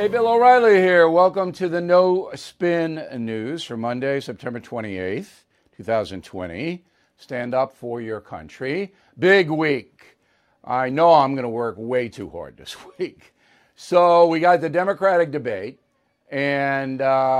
Hey, Bill O'Reilly here. Welcome to the No Spin News for Monday, September 28th, 2020. Stand up for your country. Big week. I know I'm going to work way too hard this week. So we got the Democratic debate and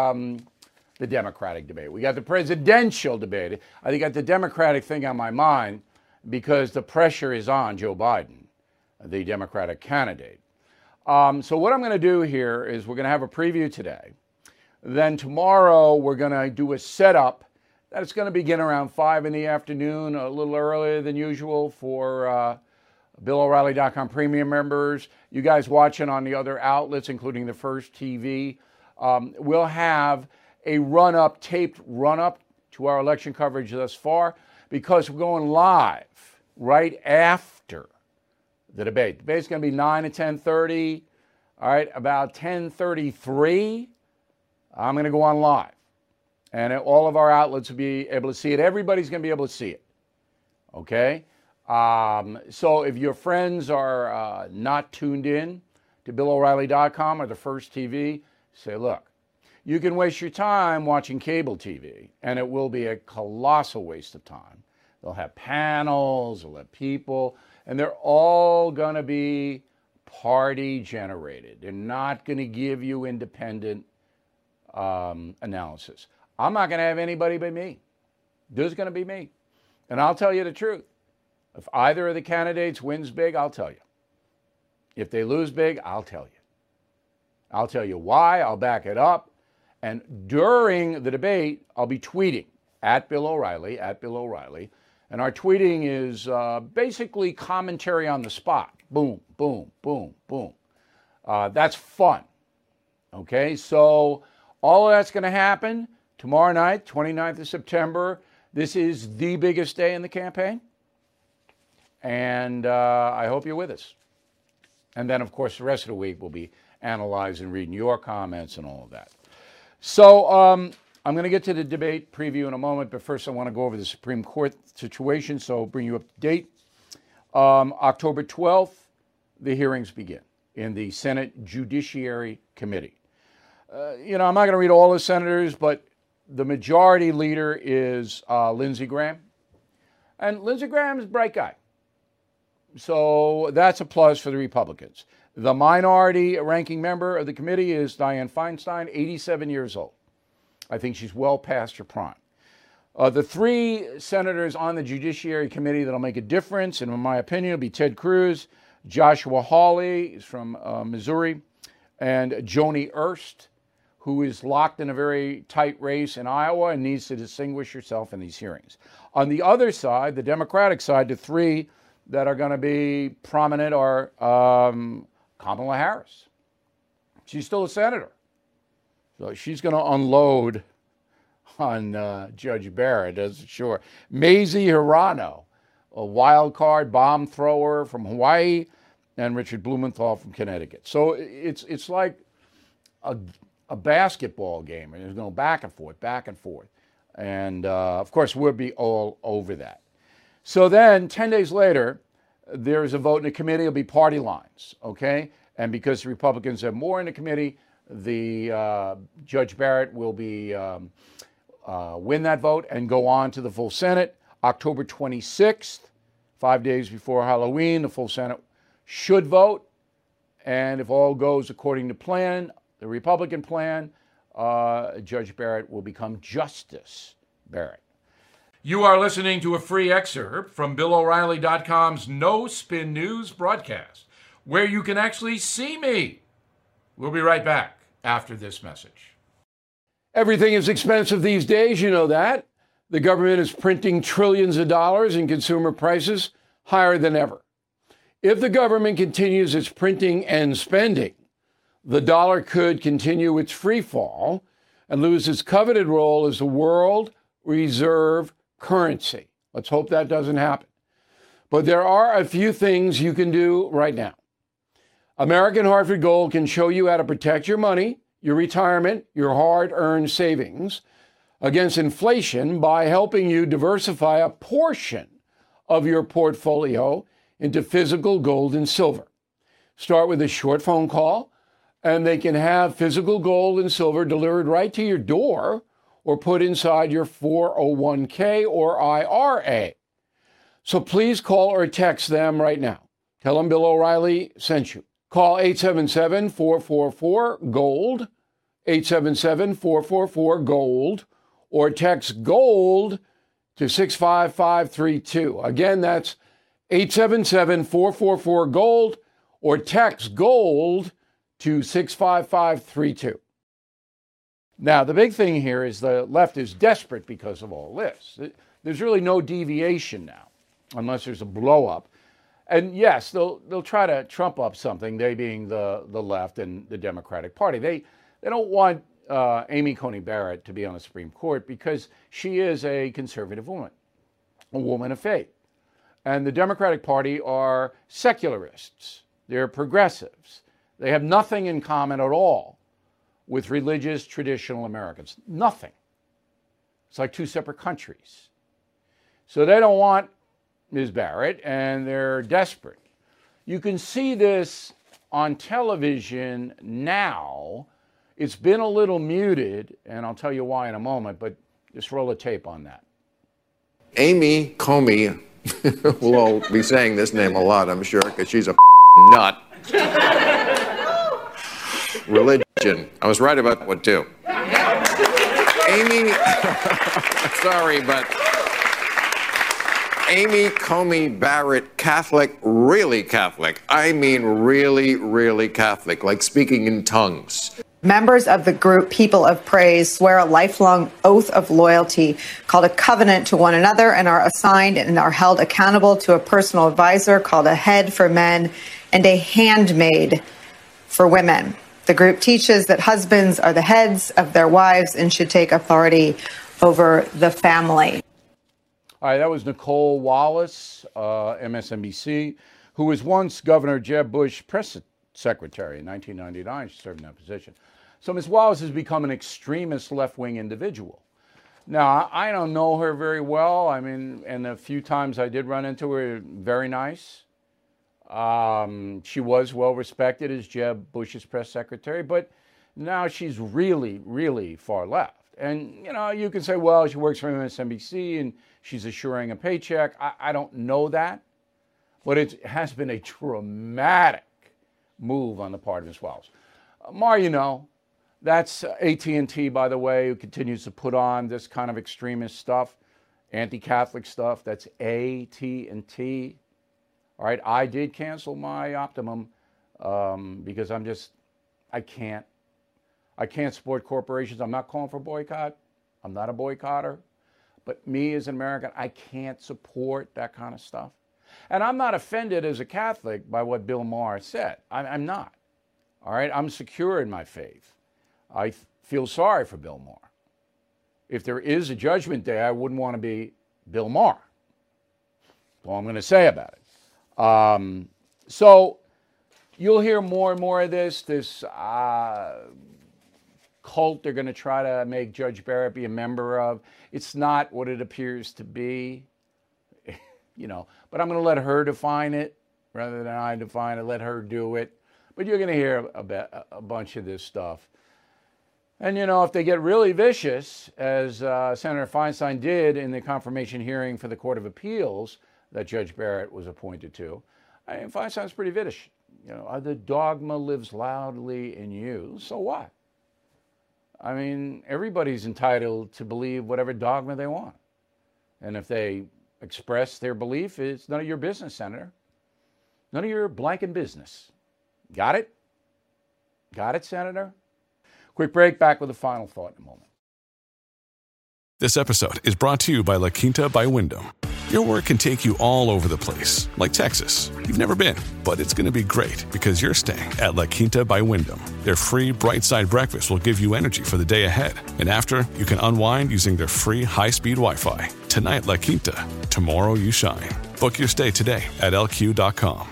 we got the presidential debate. I got the Democratic thing on my mind because the pressure is on Joe Biden, the Democratic candidate. So what I'm going to do here is we're going to have a preview today. Then tomorrow we're going to do a setup that's going to begin around 5 in the afternoon, a little earlier than usual for BillO'Reilly.com premium members. You guys watching on the other outlets, including the First TV. We'll have a taped run-up to our election coverage thus far because we're going live right after the debate. The debate's going to be 9 to 10:30. All right, about 10:33, I'm going to go on live. And all of our outlets will be able to see it. Everybody's going to be able to see it. Okay? So if your friends are not tuned in to BillO'Reilly.com or the First TV, say, look, you can waste your time watching cable TV, and it will be a colossal waste of time. They'll have panels, they'll have people, and they're all going to be party generated. They're not going to give you independent analysis. I'm not going to have anybody but me. This is going to be me. And I'll tell you the truth. If either of the candidates wins big, I'll tell you. If they lose big, I'll tell you. I'll tell you why. I'll back it up. And during the debate, I'll be tweeting at Bill O'Reilly. And our tweeting is basically commentary on the spot. Boom, boom, boom, boom. That's fun. Okay, so all of that's going to happen tomorrow night, 29th of September. This is the biggest day in the campaign. And I hope you're with us. And then, of course, the rest of the week we'll be analyzing, reading your comments and all of that. So I'm going to get to the debate preview in a moment, but first I want to go over the Supreme Court situation, so I'll bring you up to date. October 12th, the hearings begin in the Senate Judiciary Committee. I'm not going to read all the senators, but the majority leader is Lindsey Graham. And Lindsey Graham is a bright guy. So that's a plus for the Republicans. The minority ranking member of the committee is Dianne Feinstein, 87 years old. I think she's well past her prime. The three senators on the Judiciary Committee that'll make a difference, and in my opinion, will be Ted Cruz, Joshua Hawley is from Missouri, and Joni Ernst, who is locked in a very tight race in Iowa and needs to distinguish herself in these hearings. On the other side, the Democratic side, the three that are going to be prominent are Kamala Harris. She's still a senator. So she's going to unload on Judge Barrett, that's sure. Mazie Hirono, a wild card bomb thrower from Hawaii, and Richard Blumenthal from Connecticut. So it's like a basketball game, and it's going back and forth, back and forth. And, of course, we'll be all over that. So then, 10 days later, there's a vote in the committee. It'll be party lines, okay? And because the Republicans have more in the committee, the Judge Barrett will be win that vote and go on to the full Senate. October 26th, 5 days before Halloween, the full Senate should vote. And if all goes according to plan, the Republican plan, Judge Barrett will become Justice Barrett. You are listening to a free excerpt from BillO'Reilly.com's No Spin News broadcast, where you can actually see me. We'll be right back after this message. Everything is expensive these days, you know that. The government is printing trillions of dollars and consumer prices higher than ever. If the government continues its printing and spending, the dollar could continue its free fall and lose its coveted role as the world reserve currency. Let's hope that doesn't happen. But there are a few things you can do right now. American Hartford Gold can show you how to protect your money, your retirement, your hard-earned savings against inflation by helping you diversify a portion of your portfolio into physical gold and silver. Start with a short phone call And they can have physical gold and silver delivered right to your door or put inside your 401k or IRA. So please call or text them right now. Tell them Bill O'Reilly sent you. Call 877-444-GOLD, 877-444-GOLD, or text GOLD to 65532. Again, that's 877-444-GOLD, or text GOLD to 65532. Now, the big thing here is the left is desperate because of all this. There's really no deviation now, unless there's a blow up. And yes, they'll try to trump up something, they being the left and the Democratic Party. They don't want Amy Coney Barrett to be on the Supreme Court because she is a conservative woman, a woman of faith. And the Democratic Party are secularists. They're progressives. They have nothing in common at all with religious, traditional Americans. Nothing. It's like two separate countries. So they don't want Ms. Barrett, and they're desperate. You can see this on television now. It's been a little muted, and I'll tell you why in a moment, but just roll a tape on that. Amy Comey, we'll all be saying this name a lot, I'm sure, because she's a nut. Religion. I was right about what, too. Amy, sorry, but Amy Coney Barrett, Catholic, really Catholic. I mean really, really Catholic, like speaking in tongues. Members of the group People of Praise swear a lifelong oath of loyalty called a covenant to one another and are assigned and are held accountable to a personal advisor called a head for men and a handmaid for women. The group teaches that husbands are the heads of their wives and should take authority over the family. All right, that was Nicole Wallace, MSNBC, who was once Governor Jeb Bush press secretary in 1999. She served in that position. So Ms. Wallace has become an extremist left-wing individual. Now, I don't know her very well. I mean, and the few times I did run into her, very nice. She was well respected as Jeb Bush's press secretary, but now she's really, really far left. And, you know, you can say, well, she works for MSNBC and she's assuring a paycheck. I don't know that, but it has been a dramatic move on the part of Ms. Wallace. Mar, you know, that's AT&T, by the way, who continues to put on this kind of extremist stuff, anti-Catholic stuff. That's AT&T. All right, I did cancel my Optimum because I can't support corporations. I'm not calling for boycott. I'm not a boycotter. But me as an American, I can't support that kind of stuff. And I'm not offended as a Catholic by what Bill Maher said. I'm not. All right, I'm secure in my faith. I feel sorry for Bill Maher. If there is a judgment day, I wouldn't want to be Bill Maher. That's all I'm going to say about it. So you'll hear more and more of this cult they're going to try to make Judge Barrett be a member of. It's not what it appears to be, you know, but I'm going to let her define it rather than I define it, let her do it. But you're going to hear a bunch of this stuff. And, you know, if they get really vicious, as Senator Feinstein did in the confirmation hearing for the Court of Appeals that Judge Barrett was appointed to, I mean, Feinstein's pretty vicious. You know, the dogma lives loudly in you. So what? I mean, everybody's entitled to believe whatever dogma they want. And if they express their belief, it's none of your business, Senator. None of your blanking business. Got it? Got it, Senator? Quick break, back with a final thought in a moment. This episode is brought to you by La Quinta by Wyndham. Your work can take you all over the place, like Texas. You've never been, but it's going to be great because you're staying at La Quinta by Wyndham. Their free Bright Side breakfast will give you energy for the day ahead. And after, you can unwind using their free high-speed Wi-Fi. Tonight, La Quinta. Tomorrow, you shine. Book your stay today at LQ.com.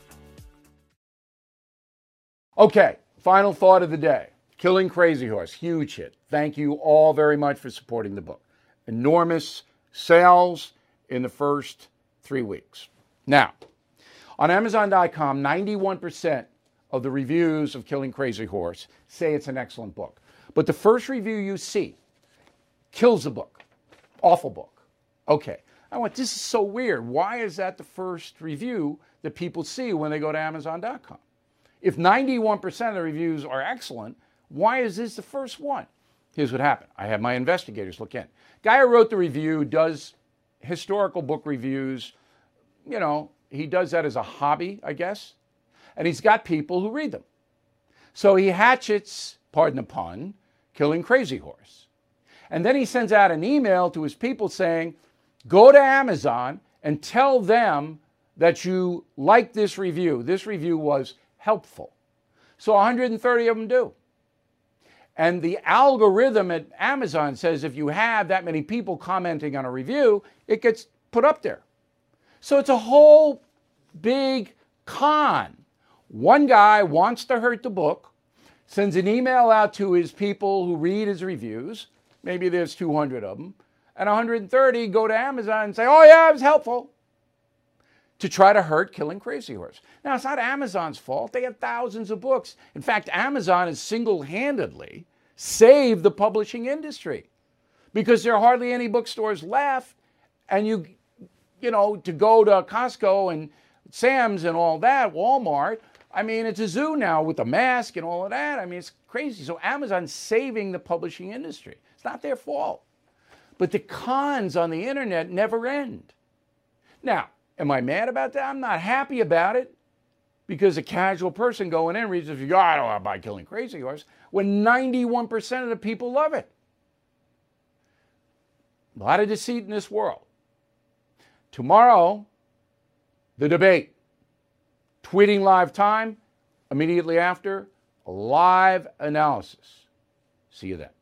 Okay, final thought of the day. Killing Crazy Horse, huge hit. Thank you all very much for supporting the book. Enormous sales in the first 3 weeks. Now, on Amazon.com, 91% of the reviews of Killing Crazy Horse say it's an excellent book. But the first review you see kills the book. Awful book. Okay. I went, this is so weird. Why is that the first review that people see when they go to Amazon.com? If 91% of the reviews are excellent, why is this the first one? Here's what happened. I had my investigators look in. Guy who wrote the review does historical book reviews. You know, he does that as a hobby, I guess. And he's got people who read them. So he hatchets, pardon the pun, Killing Crazy Horse. And then he sends out an email to his people saying, go to Amazon and tell them that you like this review. This review was helpful. So 130 of them do. And the algorithm at Amazon says if you have that many people commenting on a review, it gets put up there. So it's a whole big con. One guy wants to hurt the book, sends an email out to his people who read his reviews. Maybe there's 200 of them. And 130 go to Amazon and say, oh yeah, it was helpful, to try to hurt Killing Crazy Horse. Now, it's not Amazon's fault. They have thousands of books. In fact, Amazon has single-handedly saved the publishing industry because there are hardly any bookstores left. And you know, to go to Costco and Sam's and all that, Walmart, I mean, it's a zoo now with the mask and all of that. I mean, it's crazy. So Amazon's saving the publishing industry. It's not their fault. But the cons on the internet never end. Now, am I mad about that? I'm not happy about it because a casual person going in reads it, I don't want to buy Killing Crazy Horse, when 91% of the people love it. A lot of deceit in this world. Tomorrow, the debate. Tweeting live time, immediately after, a live analysis. See you then.